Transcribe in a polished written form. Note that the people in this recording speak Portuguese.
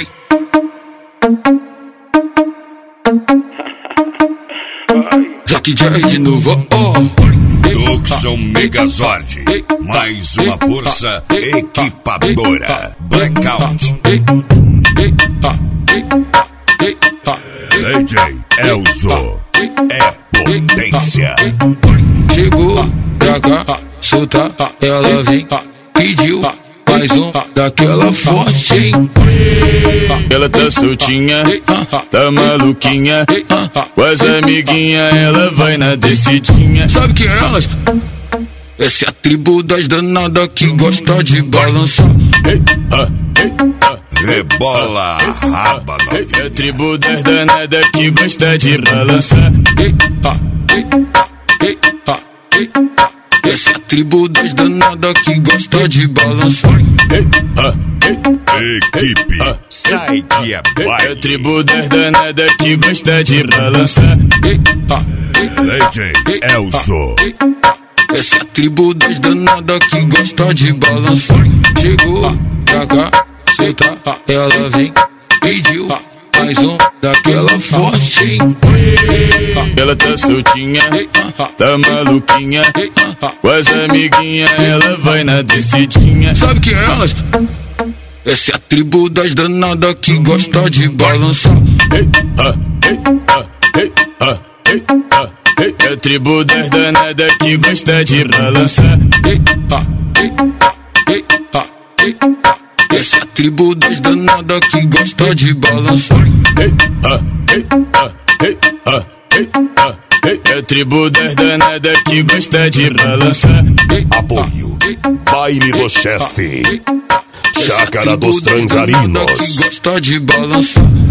Jack J de novo, Tucson Megazord, mais uma força equipadora. Blackout. DJ Elzo é potência. Chegou pra cá, solta, ela vem, pediu mais um daquela forte, hein? Ela tá soltinha, tá maluquinha, com as amiguinhas ela vai na descidinha. Sabe quem é elas? Essa é a tribo das danadas que gosta de balançar. Rebola a raba, é a tribo das danadas que gosta de balançar. Essa é a tribo das danadas que gosta de balançar. Equipe, sai que é É a baile. tribo das danadas que gosta de balançar. DJ Elzo. Essa é a tribo das danadas que gosta de balançar. Chegou pra cá, solta, ela vem, pediu mais um daquela forte, hein? Ela tá soltinha, tá maluquinha, com as amiguinhas ela vai na descidinha. Sabe quem é elas? Essa é a tribo das danadas que gosta de balançar. É a tribo das danadas que gosta de balançar. Essa é a tribo das danadas que gosta de balançar. É a tribo das danadas que gosta de balançar. Apoio, baile do chefe. Essa é a Chácara tribo dos das danadas Transarinos. que gosta de balançar.